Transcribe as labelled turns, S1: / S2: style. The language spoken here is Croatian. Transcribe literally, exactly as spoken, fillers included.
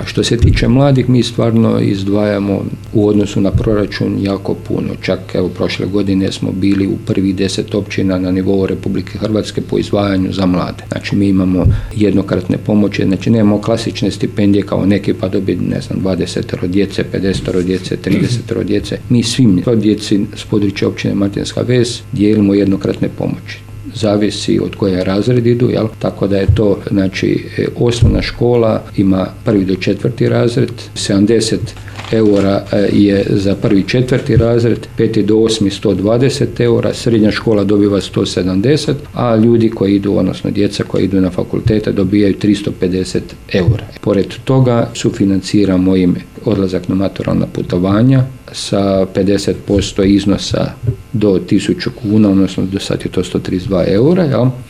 S1: A što se tiče mladih, mi stvarno izdvajamo u odnosu na proračun jako puno. Čak evo prošle godine smo bili u prvih deset općina na nivou Republike Hrvatske po izdvajanju za mlade. Znači mi imamo jednokratne pomoći, znači nemamo klasične stipendije kao neki pa dobiti ne znam dvadeset djece, pedeset djece, trideset djece. Mi svim djeci s područja općine Martinska Ves dijelimo jednokratne pomoći. Zavisi od koje razred idu, jel? Tako da je to, znači, osnovna škola ima prvi do četvrti razred, sedamdeset eura je za prvi četvrti razred, peti do osmi sto dvadeset eura, srednja škola dobiva sto sedamdeset, a ljudi koji idu, odnosno djeca koji idu na fakultete dobijaju tristo pedeset eura. Pored toga sufinanciramo im odlazak na maturalna putovanja sa pedeset posto iznosa do tisuću kuna, odnosno do sad je to sto trideset dva eura, jel?